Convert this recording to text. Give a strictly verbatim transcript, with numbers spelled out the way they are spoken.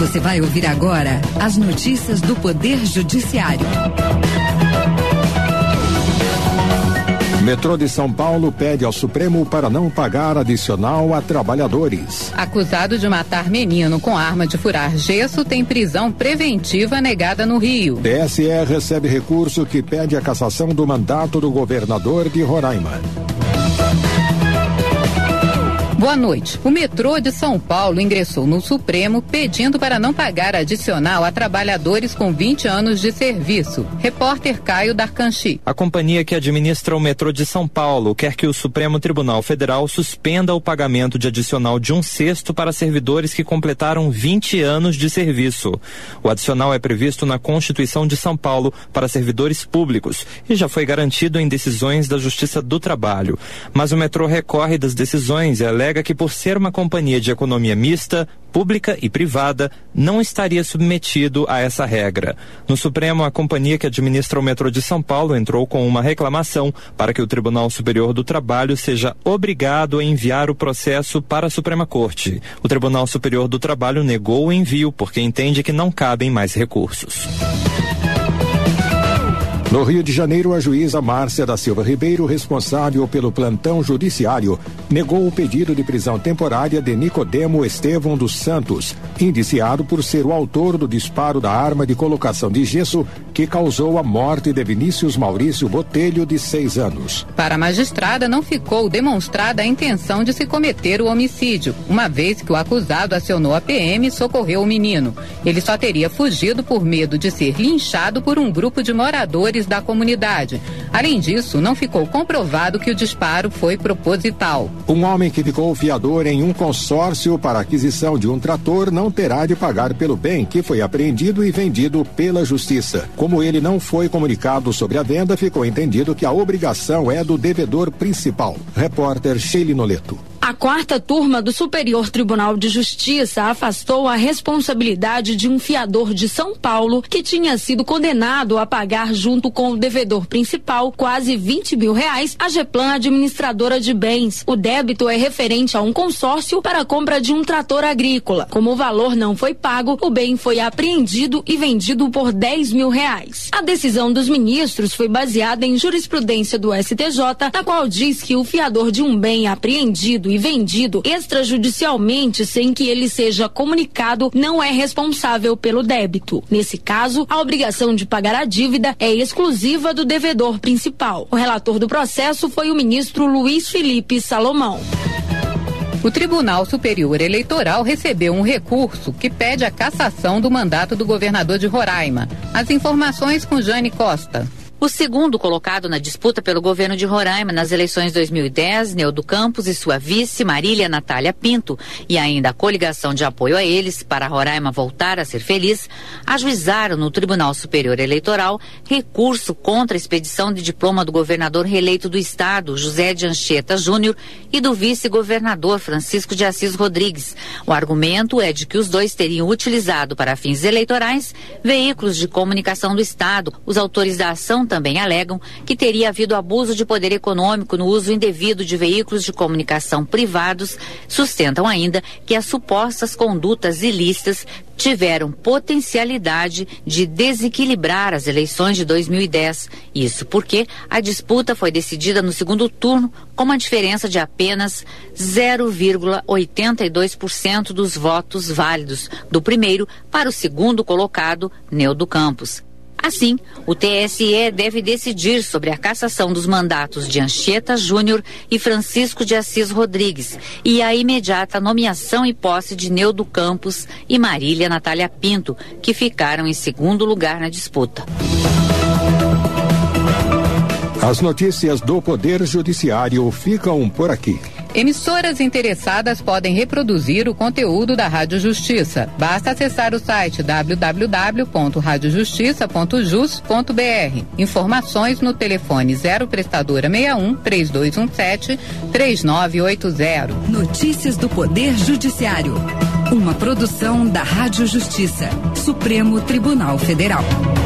Você vai ouvir agora as notícias do Poder Judiciário. Metrô de São Paulo pede ao Supremo para não pagar adicional a trabalhadores. Acusado de matar menino com arma de furar gesso tem prisão preventiva negada no Rio. T S E recebe recurso que pede a cassação do mandato do governador de Roraima. Boa noite. O metrô de São Paulo ingressou no Supremo pedindo para não pagar adicional a trabalhadores com vinte anos de serviço. Repórter Caio Darcanchi. A companhia que administra o metrô de São Paulo quer que o Supremo Tribunal Federal suspenda o pagamento de adicional de um sexto para servidores que completaram vinte anos de serviço. O adicional é previsto na Constituição de São Paulo para servidores públicos e já foi garantido em decisões da Justiça do Trabalho. Mas o metrô recorre das decisões e alega que, por ser uma companhia de economia mista, pública e privada, não estaria submetido a essa regra. No Supremo, a companhia que administra o metrô de São Paulo entrou com uma reclamação para que o Tribunal Superior do Trabalho seja obrigado a enviar o processo para a Suprema Corte. O Tribunal Superior do Trabalho negou o envio porque entende que não cabem mais recursos. No Rio de Janeiro, a juíza Márcia da Silva Ribeiro, responsável pelo plantão judiciário, negou o pedido de prisão temporária de Nicodemo Estevão dos Santos, indiciado por ser o autor do disparo da arma de colocação de gesso que causou a morte de Vinícius Maurício Botelho, de seis anos. Para a magistrada, não ficou demonstrada a intenção de se cometer o homicídio, uma vez que o acusado acionou a P M e socorreu o menino. Ele só teria fugido por medo de ser linchado por um grupo de moradores da comunidade. Além disso, não ficou comprovado que o disparo foi proposital. Um homem que ficou fiador em um consórcio para a aquisição de um trator não terá de pagar pelo bem que foi apreendido e vendido pela Justiça. Como ele não foi comunicado sobre a venda, ficou entendido que a obrigação é do devedor principal. Repórter Sheila Noleto. A quarta turma do Superior Tribunal de Justiça afastou a responsabilidade de um fiador de São Paulo que tinha sido condenado a pagar junto com o devedor principal quase vinte mil reais à Geplan Administradora de Bens. O débito é referente a um consórcio para a compra de um trator agrícola. Como o valor não foi pago, o bem foi apreendido e vendido por dez mil reais. A decisão dos ministros foi baseada em jurisprudência do S T J, na qual diz que o fiador de um bem apreendido e vendido extrajudicialmente sem que ele seja comunicado não é responsável pelo débito. Nesse caso, a obrigação de pagar a dívida é exclusiva do devedor principal. O relator do processo foi o ministro Luiz Felipe Salomão. O Tribunal Superior Eleitoral recebeu um recurso que pede a cassação do mandato do governador de Roraima. As informações com Jane Costa. O segundo colocado na disputa pelo governo de Roraima nas eleições dois mil e dez, Neudo Campos e sua vice, Marília Natália Pinto, e ainda a coligação de apoio a eles para Roraima voltar a ser feliz, ajuizaram no Tribunal Superior Eleitoral recurso contra a expedição de diploma do governador reeleito do estado, José de Anchieta Júnior, e do vice-governador Francisco de Assis Rodrigues. O argumento é de que os dois teriam utilizado para fins eleitorais veículos de comunicação do estado. Os autores da ação também alegam que teria havido abuso de poder econômico no uso indevido de veículos de comunicação privados. Sustentam ainda que as supostas condutas ilícitas tiveram potencialidade de desequilibrar as eleições de dois mil e dez. Isso porque a disputa foi decidida no segundo turno com uma diferença de apenas zero vírgula oitenta e dois por cento dos votos válidos do primeiro para o segundo colocado, Neudo Campos. Assim, o T S E deve decidir sobre a cassação dos mandatos de Anchieta Júnior e Francisco de Assis Rodrigues e a imediata nomeação e posse de Neudo Campos e Marília Natália Pinto, que ficaram em segundo lugar na disputa. As notícias do Poder Judiciário ficam por aqui. Emissoras interessadas podem reproduzir o conteúdo da Rádio Justiça. Basta acessar o site w w w ponto rádio justiça ponto jus ponto b r. Informações no telefone zero prestadora sessenta e um, três dois um sete, três nove oito zero. Notícias do Poder Judiciário. Uma produção da Rádio Justiça, Supremo Tribunal Federal.